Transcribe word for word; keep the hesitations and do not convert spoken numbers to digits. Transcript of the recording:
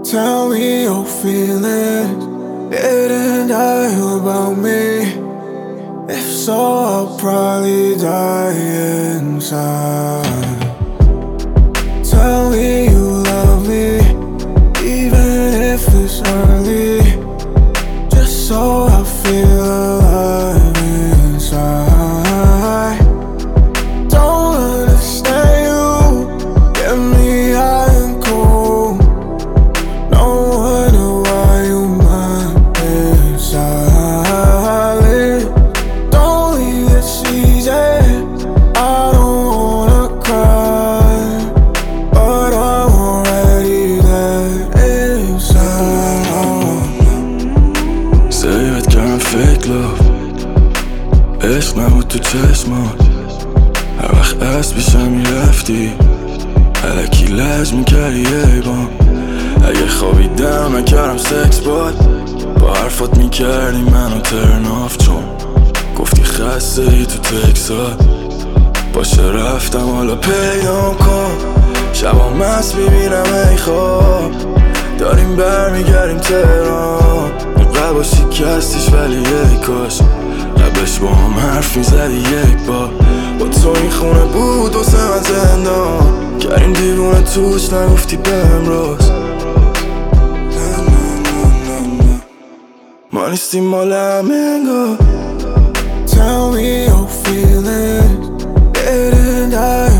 Tell me your feelings, didn't die about me. If so, I'll probably die inside. Tell me you love me, even if it's early, just so I feel alive inside. Don't understand you, get me high and cold. No wonder why you mind inside. Don't leave this easy, I don't wanna cry, but I'm already there inside. سیبت کردم fake love، عشق نبود تو چشمات. هر وقت اسب پیشم میرفتی الکی لج میکردی ای بام. اگه خوابیدم نکردم سکس باد، با حرفات میکردی منو ترن آف، چون گفتی خسته ای تو تکسات. باشه رفتم حالا پیدام کن، شبا مست میبینم ای خواب. داریم برمیگردیم تهران، قلبا شکستیش ولی ای کاش قبلش با هم حرف میزدی یک بار. با تو این خونه بود واسه من زندان، کردیم دیوونه توش نگفتی بهم راست. ما نیستیم مال همه انگار. Tell me your feelings, didn't die